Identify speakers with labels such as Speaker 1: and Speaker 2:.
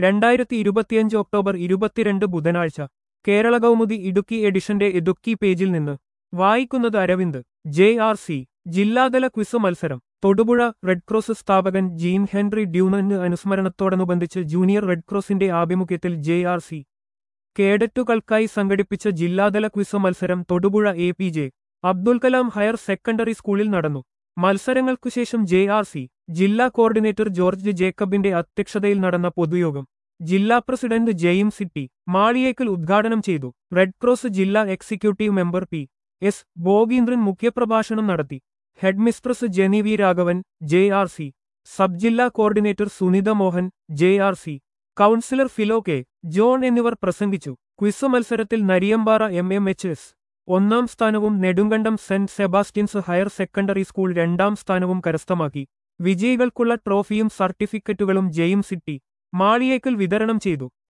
Speaker 1: 2025 October 22 ബുധനാഴ്ച കേരള കൗമുദി ഇടുക്കി എഡിഷന്റെ ഇടുക്കി പേജിൽ നിന്ന് വായിക്കുന്നത് അരവിന്ദ്. JRC ജില്ലാതല ക്വിസ് മത്സരം. തൊടുപുഴ റെഡ് ക്രോസ് സ്ഥാപകൻ ജീൻ ഹെൻറി ഡ്യൂണന് അനുസ്മരണത്തോടനുബന്ധിച്ച് ജൂനിയർ റെഡ് ക്രോസിന്റെ ആഭിമുഖ്യത്തിൽ JRC കേഡറ്റുകൾക്കായി സംഘടിപ്പിച്ച ജില്ലാതല ക്വിസ് മത്സരം Thodupuzha APJ Abdul Kalam higher secondary സ്കൂളിൽ നടന്നു. മത്സരങ്ങൾക്കുശേഷം JRC ജില്ലാ കോർഡിനേറ്റർ ജോർജ് ജേക്കബിന്റെ അധ്യക്ഷതയിൽ നടന്ന പൊതുയോഗം ജില്ലാ പ്രസിഡന്റ് ജെയിംസ് ടി. മാളിയേക്കൽ ഉദ്ഘാടനം ചെയ്തു. റെഡ് ക്രോസ് ജില്ലാ എക്സിക്യൂട്ടീവ് മെമ്പർ PS ഭോഗീന്ദ്രൻ മുഖ്യപ്രഭാഷണം നടത്തി. Headmistress Jeni Raghavan, JRC sub ജില്ലാ coordinator Sunitha Mohan, JRC councillor Philo K. John എന്നിവർ പ്രസംഗിച്ചു. ക്വിസ് മത്സരത്തിൽ നരിയമ്പാറ MMHS ഒന്നാം സ്ഥാനവും Nedumkandam saint Sebastian's higher secondary school രണ്ടാം സ്ഥാനവും കരസ്ഥമാക്കി. വിജയികൾക്കുള്ള ട്രോഫിയും സർട്ടിഫിക്കറ്റുകളും ജെയിംസ് ടി. മാളിയേക്കൽ വിതരണം ചെയ്തു.